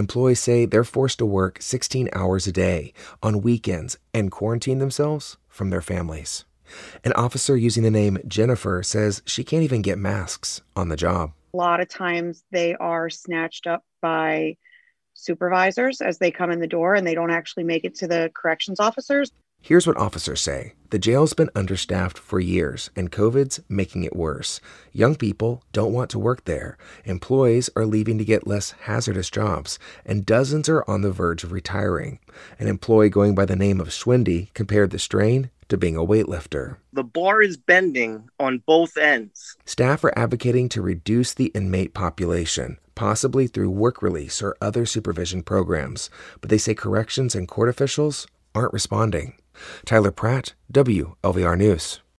Employees say they're forced to work 16 hours a day on weekends and quarantine themselves from their families. An officer using the name Jennifer says she can't even get masks on the job. A lot of times they are snatched up by supervisors as they come in the door and they don't actually make it to the corrections officers. Here's what officers say. The jail's been understaffed for years, and COVID's making it worse. Young people don't want to work there. Employees are leaving to get less hazardous jobs, and dozens are on the verge of retiring. An employee going by the name of Schwindy compared the strain to being a weightlifter. The bar is bending on both ends. Staff are advocating to reduce the inmate population, possibly through work release or other supervision programs, but they say corrections and court officials aren't responding. Tyler Pratt, WLVR News.